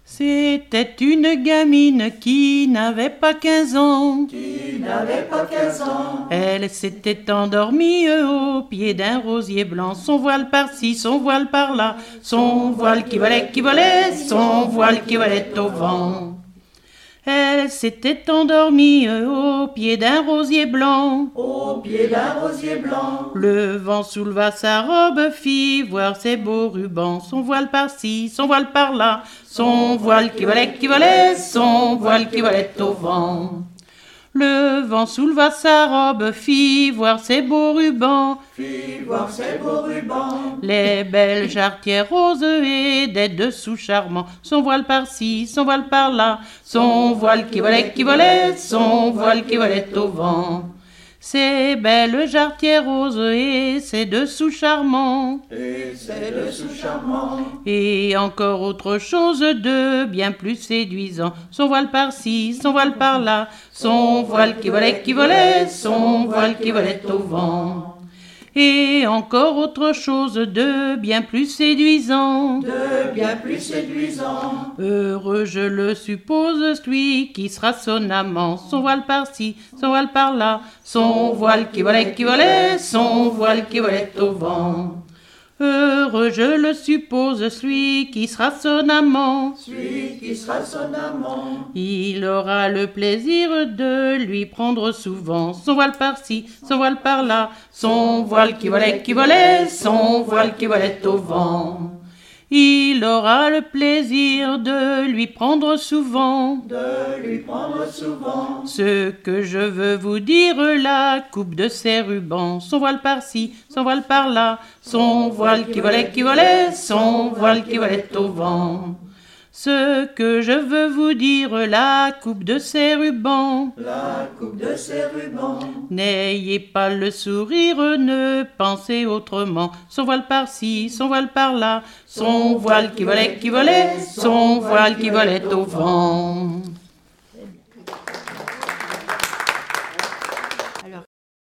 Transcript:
C'était une gamine qui n'avait pas 15 ans. Elle s'était endormie au pied d'un rosier blanc. Son voile par-ci, son voile par-là, son voile qui volait, son voile qui volait au vent. Elle s'était endormie au pied d'un rosier blanc. Le vent souleva sa robe, fit voir ses beaux rubans. Son voile par-ci, son voile par-là, son voile qui volait, son voile qui volait au vent. Le vent souleva sa robe, fit voir ses beaux rubans. Les belles jarretières roses et des dessous charmants. Son voile par-ci, son voile par-là, son voile qui volait, son voile qui volait au vent. Ces belles jarretières roses et ces dessous charmants. Et encore autre chose de bien plus séduisant. Son voile par-ci, son voile par-là, son voile qui volait, son voile qui volait au vent. Et encore autre chose de bien plus séduisant. Heureux, je le suppose, celui qui sera son amant. Son voile par-ci, son voile par-là, son voile qui volait, son voile qui volait au vent. Heureux, je le suppose, celui qui sera son amant. Il aura le plaisir de lui prendre souvent son voile par-ci, son voile par-là, son voile qui volait, son voile qui volait au vent. Il aura le plaisir de lui prendre souvent. Ce que je veux vous dire, la coupe de ses rubans. Son voile par-ci, son voile par-là, son voile qui volait, son voile qui volait au vent. Ce que je veux vous dire, la coupe de ses rubans. N'ayez pas le sourire, ne pensez autrement. Son voile par-ci, son voile par-là, son voile qui volait, son voile qui volait au vent.